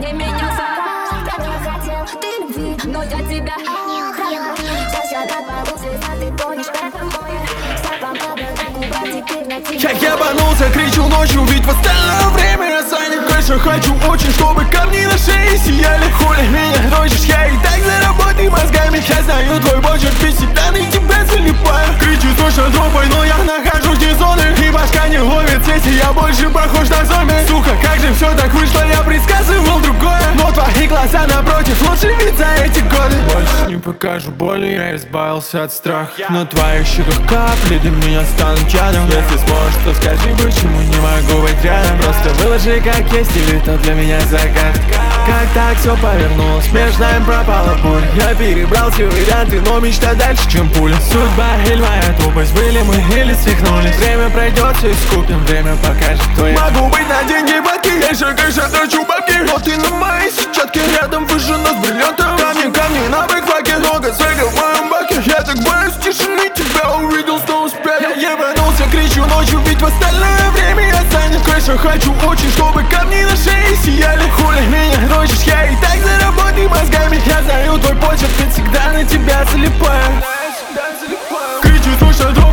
не менялся. Я не хотел ты любви, но я тебя дала. Сейчас я так получится, ты тонешь в этом море. Слабом падает губа, теперь на тебя. Я ебанулся, кричу ночью, ведь в остальное время я занят. Конечно, хочу очень, чтобы камни на шее сияли. Хули меня дрочишь, я и так заработай мозгами. Я знаю твой почерк, ведь всегда на тебя залипаю. Кричу точно тропой, но я нахожусь вне зоны. И башка не ловит сети, я больше похож на зомби. Сука, как же все так вышло, я предсказывал другое. Но твои глаза напротив лучше вид за эти годы. Больше не покажу боли, я избавился от страха. На твоих щеках капли для меня станут ядом. Если сможешь, то скажи, почему не могу быть рядом. Просто выложи как есть, или то для меня загадка. Как так все повернулось, между нами пропала пуля. Я перебрал все варианты, но мечта дальше, чем пуля. Судьба или моя тупость, были мы или свихнулись. Время пройдет, все искупим, время покажет, кто я. Могу быть на деньги бабки, я еще, конечно, трачу бабки. Но ты на моей сетчатке, рядом выжжена с бриллиантом. Камни на бэкпаке, много свега в моем баке. Я так боюсь тишины, тебя увидел, снова спят. Я ебанулся, кричу ночью, ведь в остальное время я занят. Конечно, хочу очень, чтобы камни на шее сияли. Хули меня дрочишь, я и так заработай мозгами. Я знаю твой почерк, ведь всегда на тебя залипаю. Кричу точно